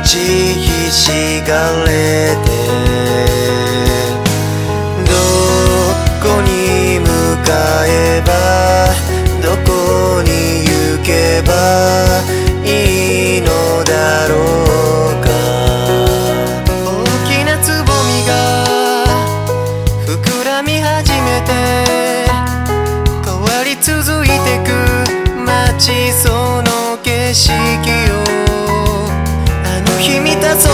ひしがれてどこに向かえばどこに行けばいいのだろうか。大きなつぼみが膨らみ始めて変わり続いてく街その景色を見た空と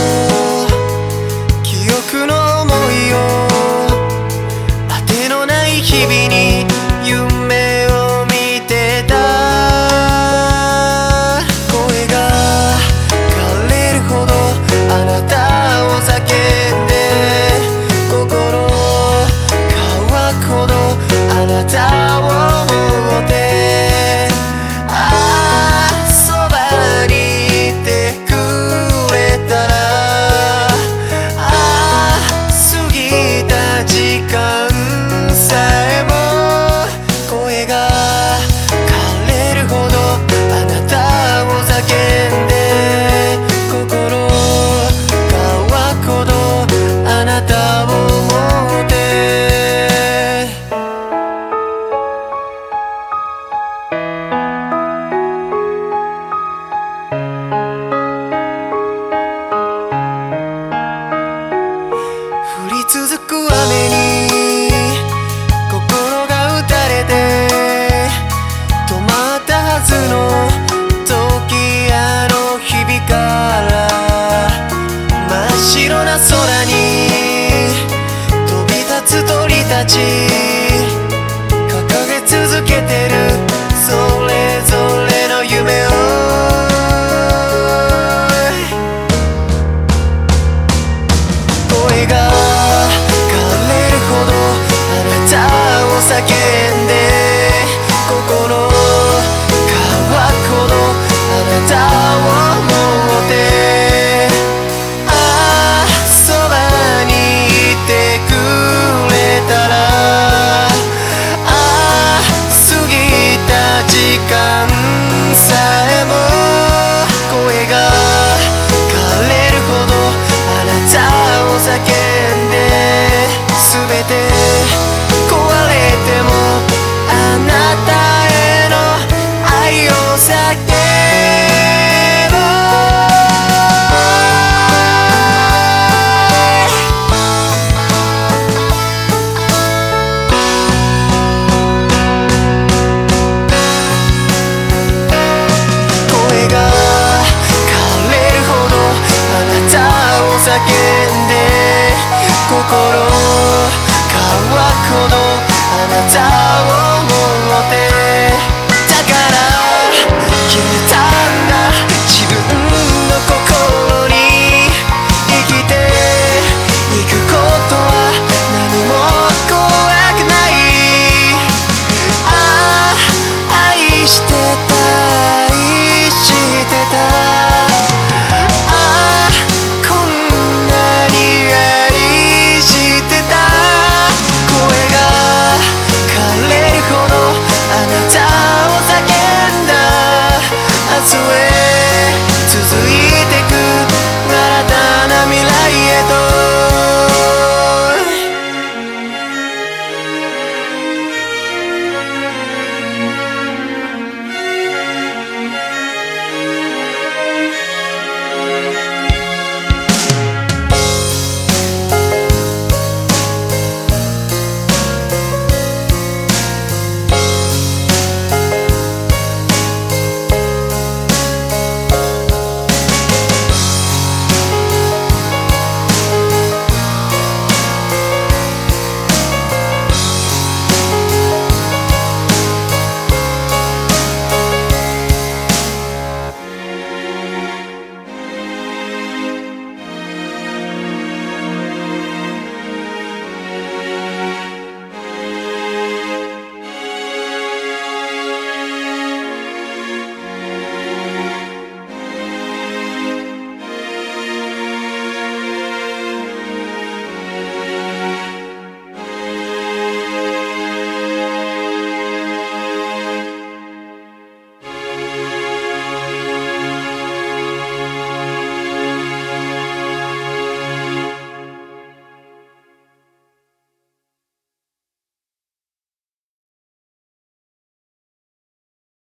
記憶の想いを当てのない日々に夢を見てた。声が枯れるほどあなたを叫んで心乾くほどあなたを思ってそばにいてく時間さえも声が枯れるほどあなたを叫んで心乾くほどあなたを思って降り続く雨に心が打たれて止まったはずの時あの日々から真っ白な空に飛び立つ鳥たち掲げ続けてるそれぞれの夢を声が叫んで心乾くほどあなたを思ってそばにいてくれたら過ぎた時間さえも声が枯れるほどあなたを叫んで全てあなたへの愛を叫ぼう。声が枯れるほどあなたを叫んで心乾くほどあなたを